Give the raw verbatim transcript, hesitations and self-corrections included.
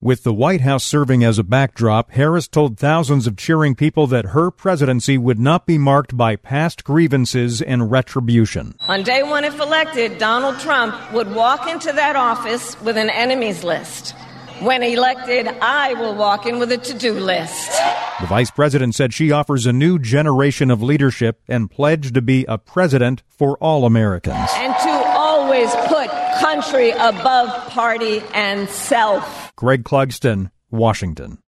With the White House serving as a backdrop, Harris told thousands of cheering people that her presidency would not be marked by past grievances and retribution. On day one, if elected, Donald Trump would walk into that office with an enemies list. When elected, I will walk in with a to-do list. The vice president said she offers a new generation of leadership and pledged to be a president for all Americans. And to always put country above party and self. Greg Clugston, Washington.